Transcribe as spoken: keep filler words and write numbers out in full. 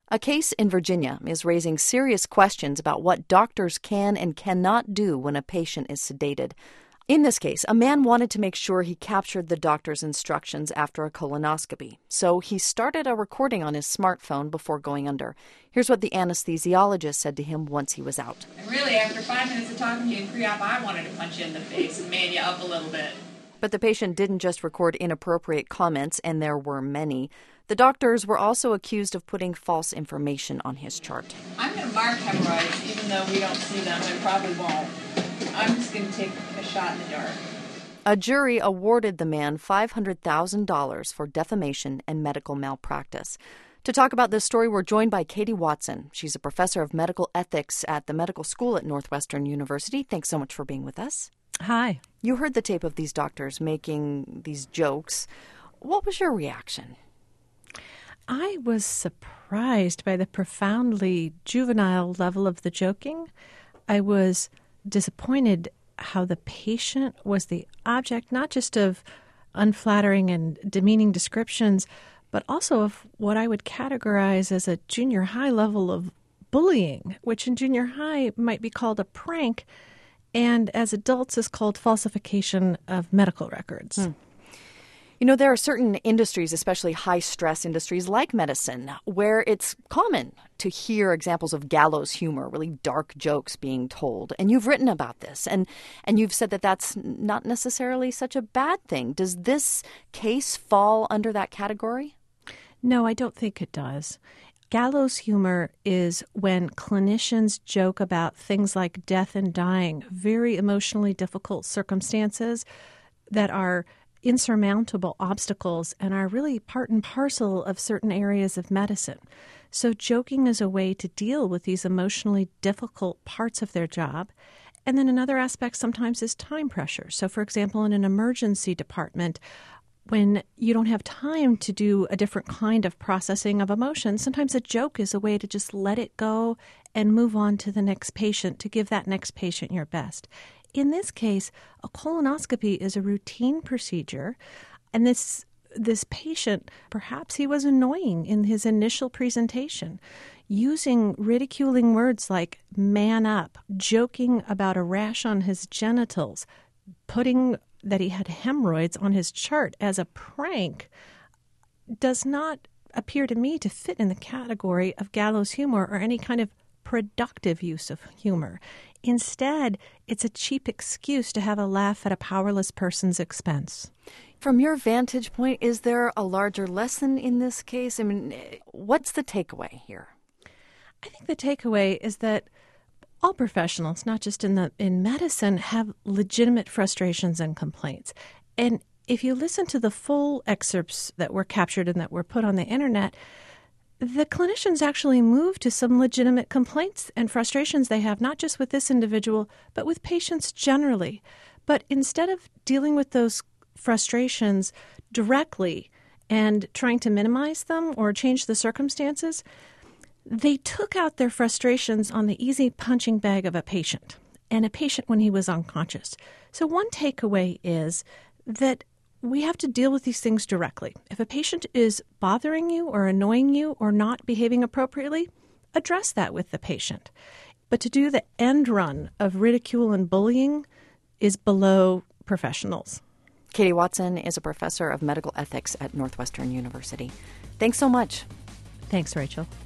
A case in Virginia is raising serious questions about what doctors can and cannot do when a patient is sedated. In this case, a man wanted to make sure he captured the doctor's instructions after a colonoscopy, so he started a recording on his smartphone before going under. Here's what the anesthesiologist said to him once he was out. And really, after five minutes of talking to you in pre-op, I wanted to punch you in the face and man you up a little bit. But the patient didn't just record inappropriate comments, and there were many. The doctors were also accused of putting false information on his chart. I'm going to mark hemorrhoids, even though we don't see them and probably won't. I'm just going to take a shot in the dark. A jury awarded the man five hundred thousand dollars for defamation and medical malpractice. To talk about this story, we're joined by Katie Watson. She's a professor of medical ethics at the medical school at Northwestern University. Thanks so much for being with us. Hi. You heard the tape of these doctors making these jokes. What was your reaction? I was surprised by the profoundly juvenile level of the joking. I was disappointed how the patient was the object not just of unflattering and demeaning descriptions, but also of what I would categorize as a junior high level of bullying, which in junior high might be called a prank, and as adults is called falsification of medical records. Hmm. You know, there are certain industries, especially high-stress industries like medicine, where it's common to hear examples of gallows humor, really dark jokes being told. And you've written about this, and, and you've said that that's not necessarily such a bad thing. Does this case fall under that category? No, I don't think it does. Gallows humor is when clinicians joke about things like death and dying, very emotionally difficult circumstances that are insurmountable obstacles and are really part and parcel of certain areas of medicine. So joking is a way to deal with these emotionally difficult parts of their job. And then another aspect sometimes is time pressure. So, for example, in an emergency department, when you don't have time to do a different kind of processing of emotion, sometimes a joke is a way to just let it go and move on to the next patient, to give that next patient your best. In this case, a colonoscopy is a routine procedure, and this this patient, perhaps he was annoying in his initial presentation, using ridiculing words like man up, joking about a rash on his genitals, putting that he had hemorrhoids on his chart as a prank, does not appear to me to fit in the category of gallows humor or any kind of productive use of humor. Instead, it's a cheap excuse to have a laugh at a powerless person's expense. From your vantage point, is there a larger lesson in this case? I mean, what's the takeaway here? I think the takeaway is that all professionals, not just in the in medicine, have legitimate frustrations and complaints. And if you listen to the full excerpts that were captured and that were put on the internet, the clinicians actually move to some legitimate complaints and frustrations they have, not just with this individual, but with patients generally. But instead of dealing with those frustrations directly and trying to minimize them or change the circumstances, they took out their frustrations on the easy punching bag of a patient, and a patient when he was unconscious. So one takeaway is that we have to deal with these things directly. If a patient is bothering you or annoying you or not behaving appropriately, address that with the patient. But to do the end run of ridicule and bullying is below professionals. Katie Watson is a professor of medical ethics at Northwestern University. Thanks so much. Thanks, Rachel.